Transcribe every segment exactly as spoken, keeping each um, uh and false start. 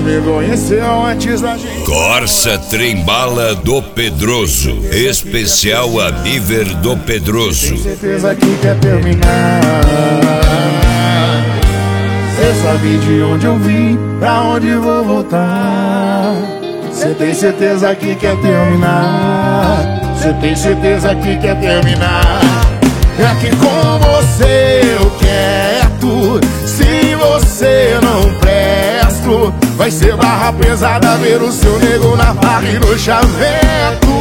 me conheceu antes da gente. Corsa Trembala do Pedroso, especial a Biver do Pedroso. Tem certeza que quer terminar. Cê sabe de onde eu vim, pra onde vou voltar. Cê tem certeza que quer terminar. Cê tem certeza que quer terminar. É que com você eu quero. Se você não presto, vai ser barra pesada ver o seu nego na barra e no chaveco.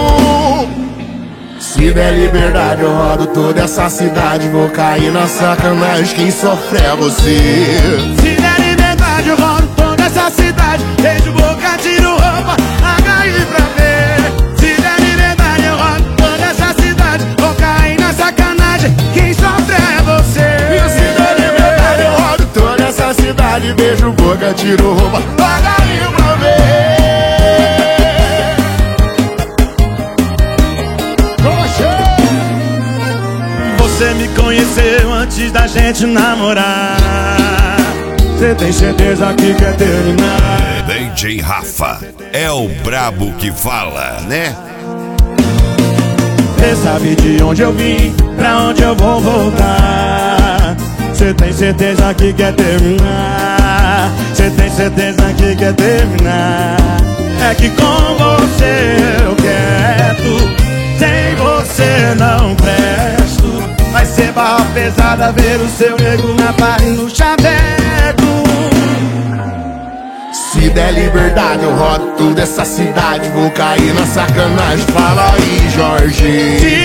Se der liberdade eu rodo toda essa cidade. Vou cair na sacanagem, quem sofre é você. Se der liberdade eu rodo toda essa cidade. Beijo, boca, tiro roupa, H I pra ver. Se der liberdade eu rodo toda essa cidade. Vou cair na sacanagem, quem sofre é você. E se der liberdade eu rodo toda essa cidade. Beijo, boca, tiro roupa, H I pra ver. Você me conheceu antes da gente namorar. Você tem certeza que quer terminar. D J Rafa é o brabo que fala, né? Você sabe de onde eu vim, pra onde eu vou voltar. Você tem certeza que quer terminar. Você tem certeza que quer terminar. É que com você eu quero. Sem você não presto. Vai ser barra pesada ver o seu nego na barra e no chaveco. Se der liberdade eu rodo toda essa cidade. Vou cair na sacanagem, fala aí, Jorge. Se